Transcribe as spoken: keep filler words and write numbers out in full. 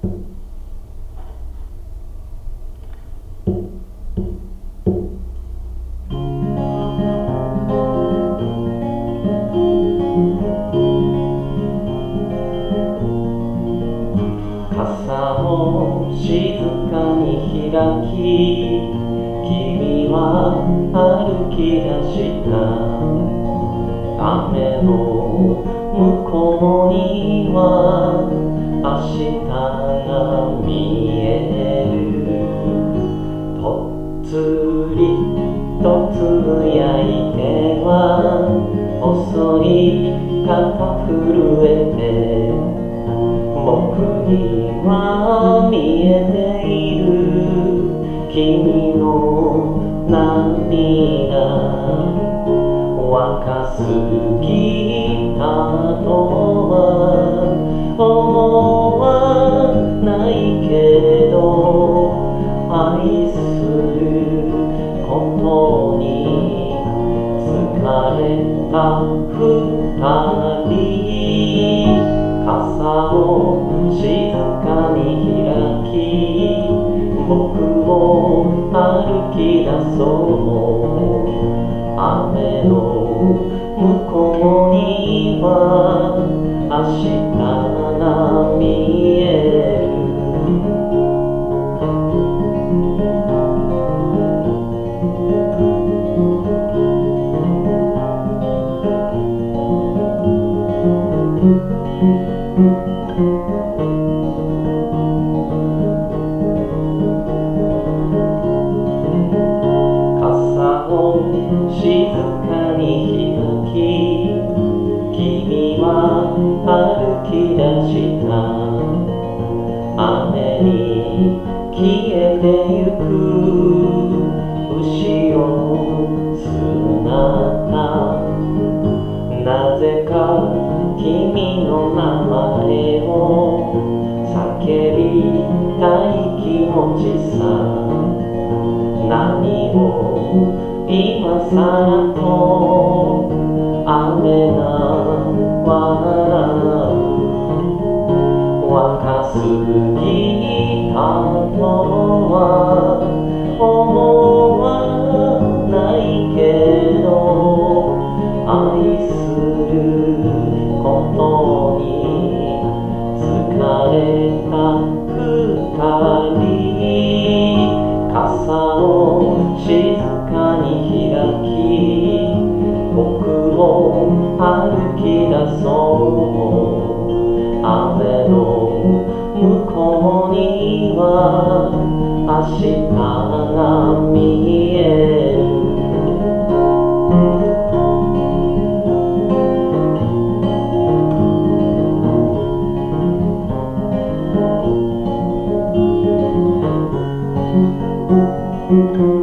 傘を静かに開き、君は歩き出した。雨の向こうには明日が見える。ぽつりとつぶやいては遅い肩震えて、僕には見えている君の涙。若すぎたとは思わないけど、愛することに疲れた二人。傘を静かに開き、僕を歩き出そう。雨の向こうには明日が見える。傘を静かに開き、君は歩き出した。雨に消えてゆく後ろ姿。なぜか君の名前を叫びたい気持ちさ。何を今さらと雨が笑う。若すぎたとは思わないけど、愛することに疲れた二人。傘を静かに開き、僕を歩き出そう。雨の向こうには明日が見える。Thank you.